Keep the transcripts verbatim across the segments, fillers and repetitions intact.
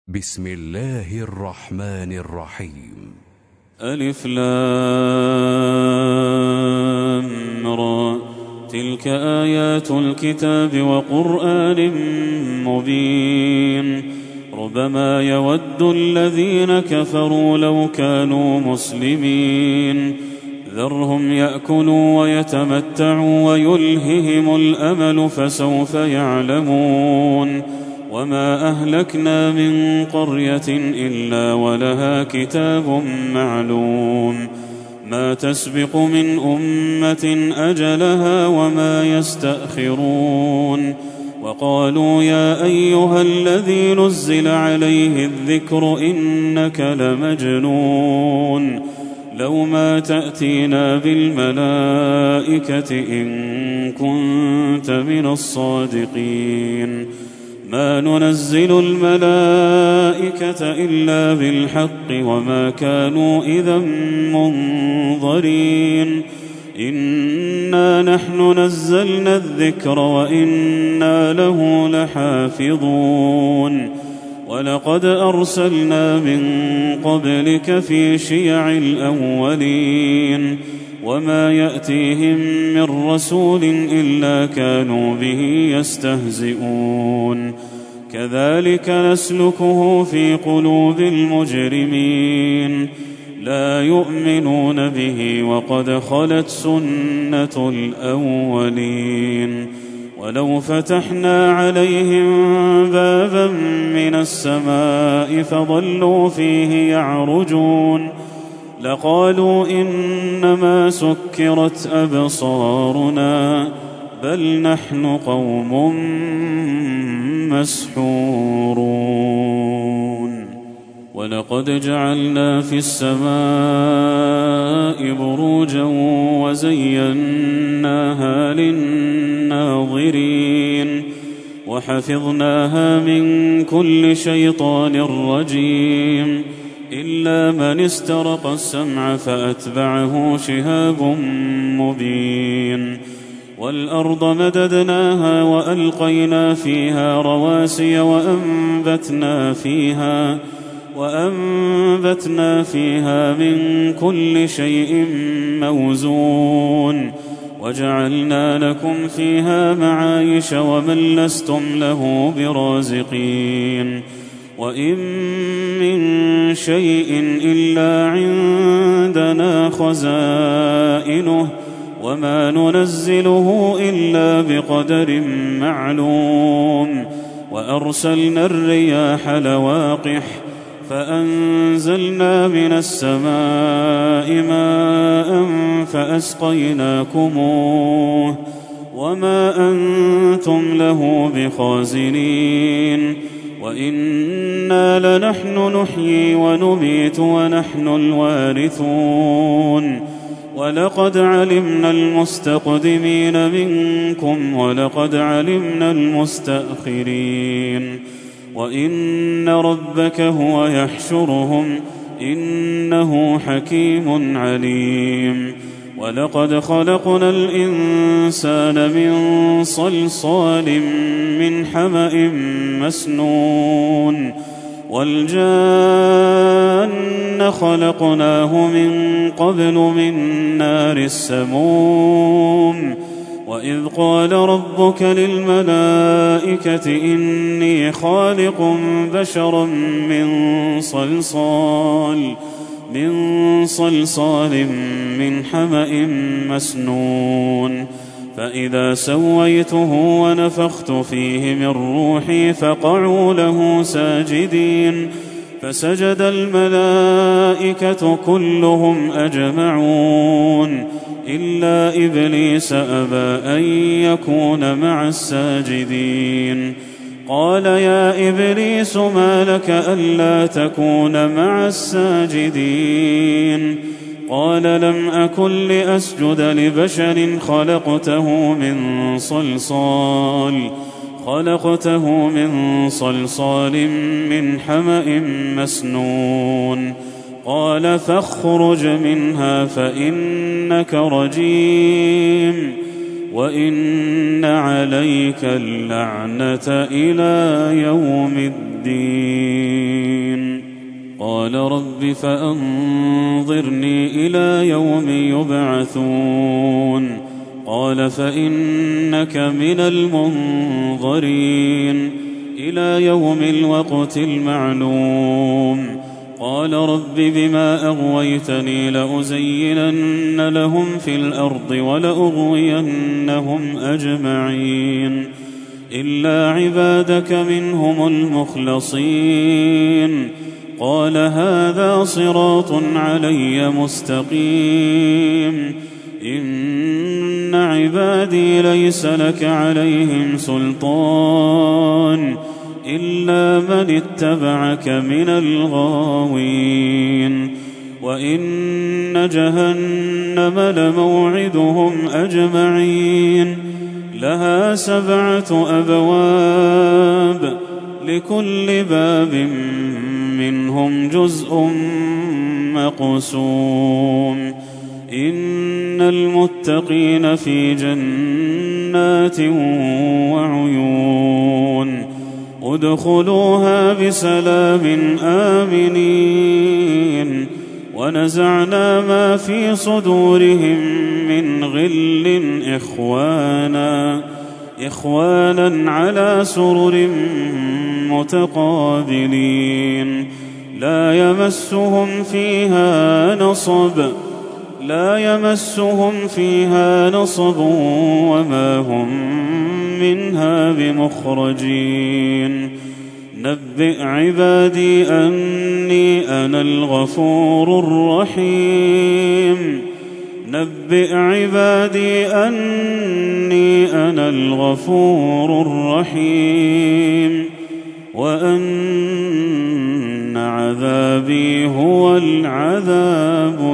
بسم الله الرحمن الرحيم. ألف لام را تلك آيات الكتاب وقرآن مبين ربما يود الذين كفروا لو كانوا مسلمين ذرهم يأكلوا ويتمتعوا ويلههم الأمل فسوف يعلمون وما أهلكنا من قرية إلا ولها كتاب معلوم ما تسبق من أمة أجلها وما يستأخرون وقالوا يا أيها الذي نزل عليه الذكر إنك لمجنون لو ما تأتينا بالملائكة إن كنت من الصادقين ما ننزل الملائكة إلا بالحق وما كانوا إذا منظرين إنا نحن نزلنا الذكر وإنا له لحافظون ولقد أرسلنا من قبلك في شيع الأولين وما يأتيهم من رسول إلا كانوا به يستهزئون كذلك نسلكه في قلوب المجرمين لا يؤمنون به وقد خلت سنة الأولين ولو فتحنا عليهم بابا من السماء فظلوا فيه يعرجون لقالوا إنما سكرت أبصارنا بل نحن قوم مسحورون ولقد جعلنا في السماء بروجا وزيناها للناظرين وحفظناها من كل شيطان رجيم إلا من استرق السمع فأتبعه شهاب مبين والأرض مددناها وألقينا فيها رواسي وأنبتنا فيها وأنبتنا فيها من كل شيء موزون وجعلنا لكم فيها معايش ومن لستم له برازقين وإن من شيء إلا عندنا خزائنه وما ننزله إلا بقدر معلوم وأرسلنا الرياح لواقح فأنزلنا من السماء ماء فأسقيناكموه وما أنتم له بخازنين وإنا لنحن نحيي ونميت ونحن الوارثون ولقد علمنا المستقدمين منكم ولقد علمنا المستأخرين وإن ربك هو يحشرهم إنه حكيم عليم ولقد خلقنا الإنسان من صلصال من حمأ مسنون والجان خلقناه من قبل من نار السموم وإذ قال ربك للملائكة إني خالق بشرا من صلصال من صلصال من حمأ مسنون فإذا سويته ونفخت فيه من روحي فقعوا له ساجدين فسجد الملائكة كلهم أجمعون إلا إبليس أبى أن يكون مع الساجدين قال يا إبليس ما لك ألا تكون مع الساجدين قال لم أكن لأسجد لبشر خلقته من صلصال خلقته من صلصال من حمأ مسنون قال فاخرج منها فإنك رجيم وإن عليك اللعنة إلى يوم الدين. قال رب فأنظرني إلى يوم يبعثون قال فإنك من المنظرين إلى يوم الوقت المعلوم قال رب بما أغويتني لأزينن لهم في الأرض ولأغوينهم أجمعين إلا عبادك منهم المخلصين قال هذا صراط علي مستقيم إن عبادي ليس لك عليهم سلطان إلا من اتبعك من الغاوين وإن جهنم لموعدهم أجمعين لها سبعة أبواب لكل باب منهم جزء مقسوم إن المتقين في جنات وعيون ادخلوها بسلام آمنين ونزعنا ما في صدورهم من غل إخوانا إخوانا على سرر متقابلين لا يمسهم فيها نصب لا يمسهم فيها نصب وما هم منها بمخرجين نبئ عبادي أني أنا الغفور الرحيم نبئ عبادي أني أنا الغفور الرحيم وأن عذابي هو العذاب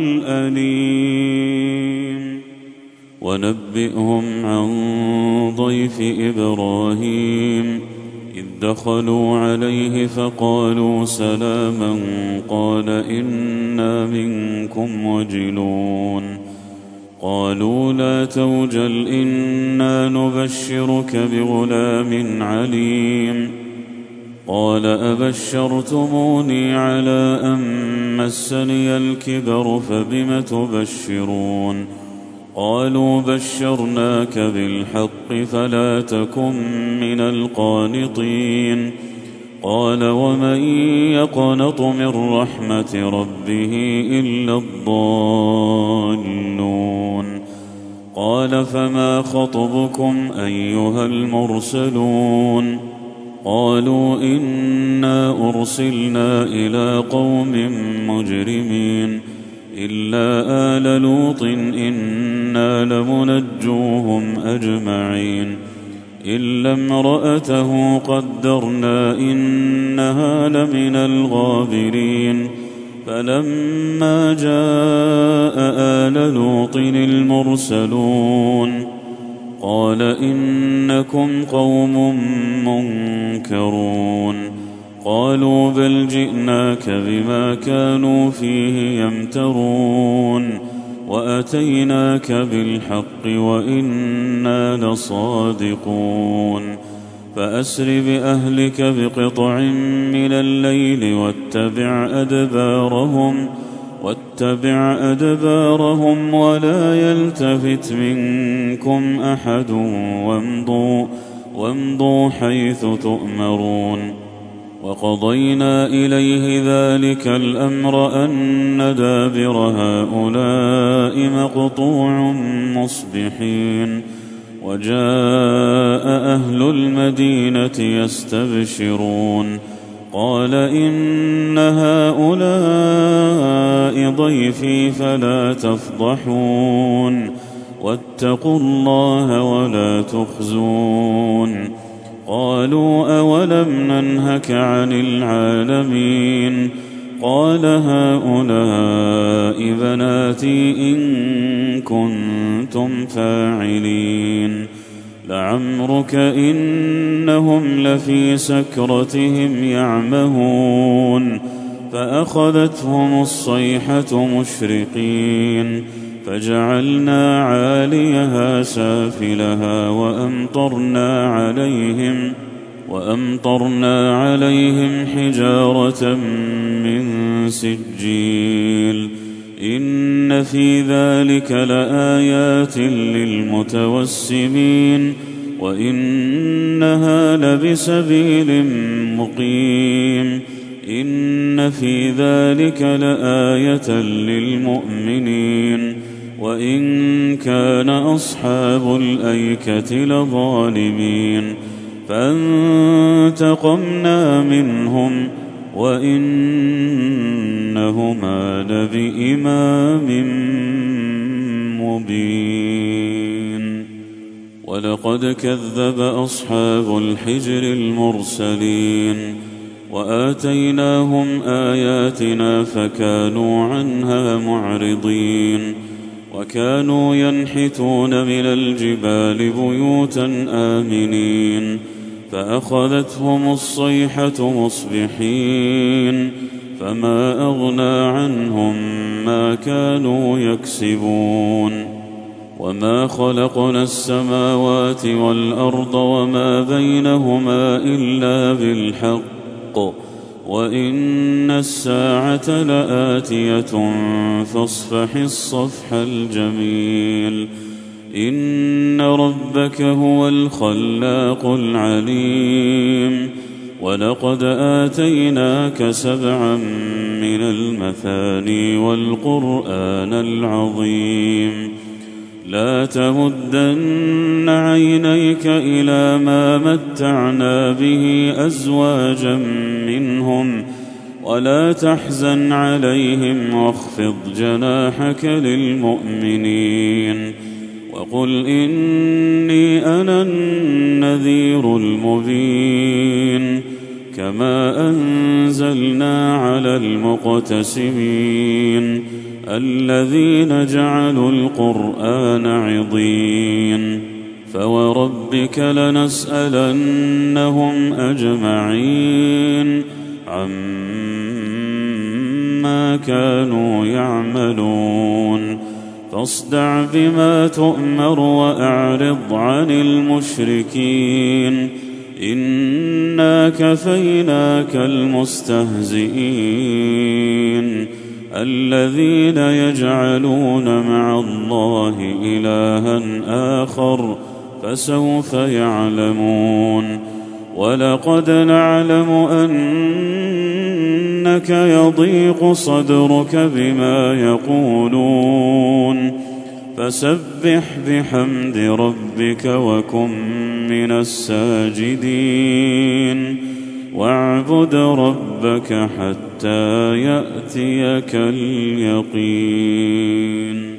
الأليم ونبئهم عن ضيف إبراهيم إذ دخلوا عليه فقالوا سلاما قال إنا منكم وجلون قالوا لا توجل إنا نبشرك بغلام عليم قال أبشرتموني على أن مسني الكبر فبم تبشرون قالوا بشرناك بالحق فلا تكن من القانطين قال ومن يقنط من رحمة ربه إلا الضالون قال فما خطبكم أيها المرسلون قالوا إنا أرسلنا إلى قوم مجرمين إلا آل لوط إنا لمنجوهم أجمعين إلا امرأته قدرنا إنها لمن الغابرين فلما جاء آل لوط المرسلون قال إنكم قوم منكرون قالوا بل جئناك بما كانوا فيه يمترون وأتيناك بالحق وإنا لصادقون فأسر بأهلك بقطع من الليل واتبع أدبارهم واتبع أدبارهم ولا يلتفت منكم أحد وامضوا, وامضوا حيث تؤمرون وقضينا إليه ذلك الأمر أن دابر هؤلاء مقطوع مصبحين وجاء أهل المدينة يستبشرون قال إن هؤلاء ضيفي فلا تفضحون واتقوا الله ولا تخزون قالوا أولم ننهك عن العالمين قال هؤلاء بناتي إن كنتم فاعلين لعمرك إنهم لفي سكرتهم يعمهون فأخذتهم الصيحة مشرقين فجعلنا عاليها سافلها وأمطرنا عليهم وأمطرنا عليهم حجارة من سجيل إن في ذلك لآيات للمتوسمين وإنها لبسبيل مقيم إن في ذلك لآية للمؤمنين وإن كان أصحاب الأيكة لظالمين فانتقمنا منهم وإنهما لبإمام مبين ولقد كذب أصحاب الحجر المرسلين وآتيناهم آياتنا فكانوا عنها معرضين وكانوا ينحتون من الجبال بيوتا آمنين فأخذتهم الصيحة مصبحين فما أغنى عنهم ما كانوا يكسبون وما خلقنا السماوات والأرض وما بينهما إلا بالحق وإن الساعة لآتية فاصفح الصفح الجميل إن ربك هو الخلاق العليم ولقد آتيناك سبعا من المثاني والقرآن العظيم لا تمدن عينيك إلى ما متعنا به أزواجا منهم ولا تحزن عليهم واخفض جناحك للمؤمنين وقل إني أنا النذير المبين كما أنزلنا على المقتسمين الذين جعلوا القرآن عضين فوربك لنسألنهم أجمعين عما كانوا يعملون فاصدع بما تؤمر وأعرض عن المشركين إنا كفيناك المستهزئين الذين يجعلون مع الله إلها آخر فسوف يعلمون ولقد نعلم أنك يضيق صدرك بما يقولون فسبح بحمد ربك وكن من الساجدين واعبد ربك حتى يأتيك اليقين.